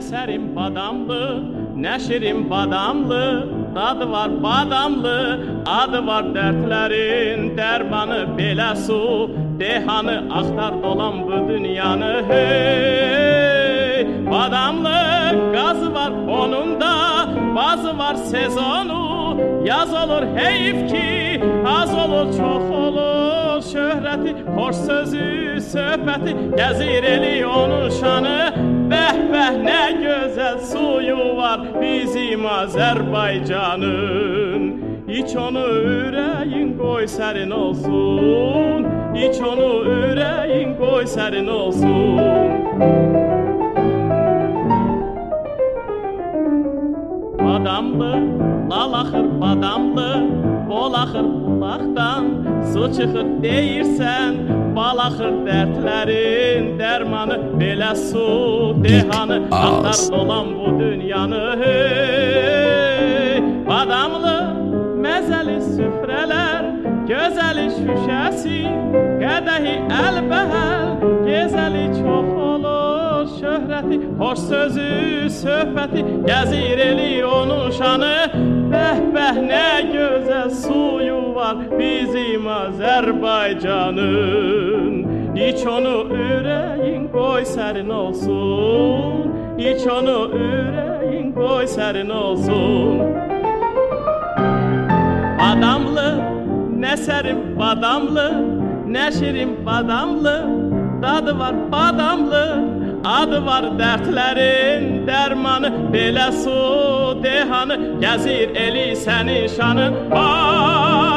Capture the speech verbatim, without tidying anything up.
sərim badamlı, nə şirin badamlı, dadı var badamlı, adı var dərdlərin dərmanı, belə su dehanı axtar dolan bu dünyanı. Hey, badamlı qazı var onun da, bazı var sezonu, yaz olur heyif ki, az olur çox olur şöhrəti, xoş sözü, söhbəti, gəzir eli onun şanı. Bəh bəh nə gözəl suyu var bizim Azərbaycanın. İç onu ürəyin qoy sərin olsun, İç onu ürəyin qoy sərin olsun. Badamlı, lal axır badamlı, bol axır bulaqdan, su çıxır deyirsən, bal axır dərdlərin dərmanı, belə su dehanı, axtar dolan bu dünyanı. Hey, badamlı, məzəli süfrələr, gözəli şüşəsi, qədəhi əlbəhəl, gezəli çox olur şöhrəti, xoş sözü, söhbəti, gəzir eli onun şanı. Bəh bəh nə gözəl suyu var bizim Azərbaycanın. İç onu ürəyin qoy sərin olsun, İç onu ürəyin qoy sərin olsun. Badamlı, nə sərim badamlı, nə şirin badamlı, dadı var badamlı, adı var dərdlərin dərmanı, belə su dehanı, gəzir eli sənin şanın.